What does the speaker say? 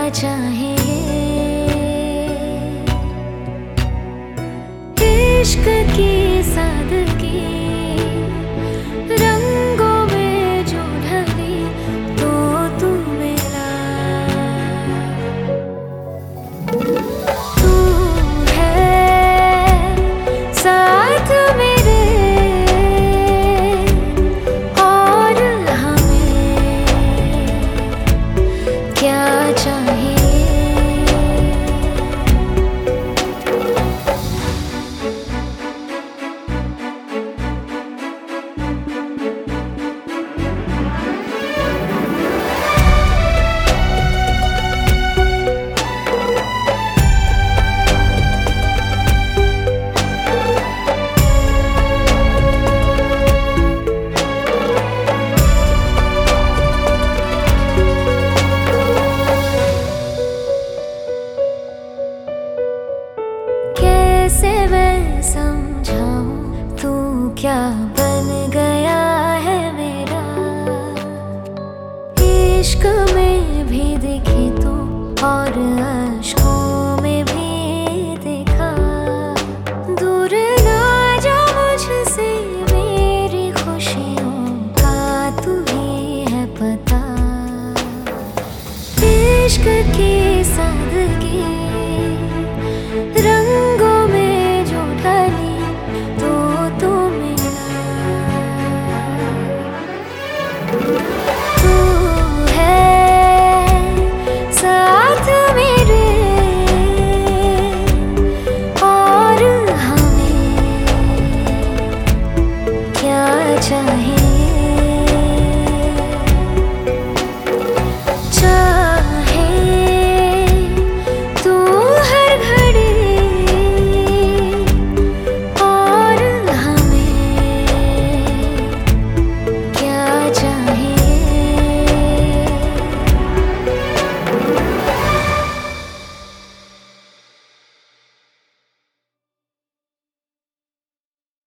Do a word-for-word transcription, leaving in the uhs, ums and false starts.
चाहे इश्क की सादगी रंगों में जो ढली तो तू मेरा तू है साथ मेरे और हमें क्या चाहिए। कैसे मैं समझाऊं तू क्या बन गया है मेरा, इश्क में भी दिखी तू और अश्कों में भी देखा। दूर ना जा मुझसे मेरी खुशियों का तू ही है पता। इश्क की सादगी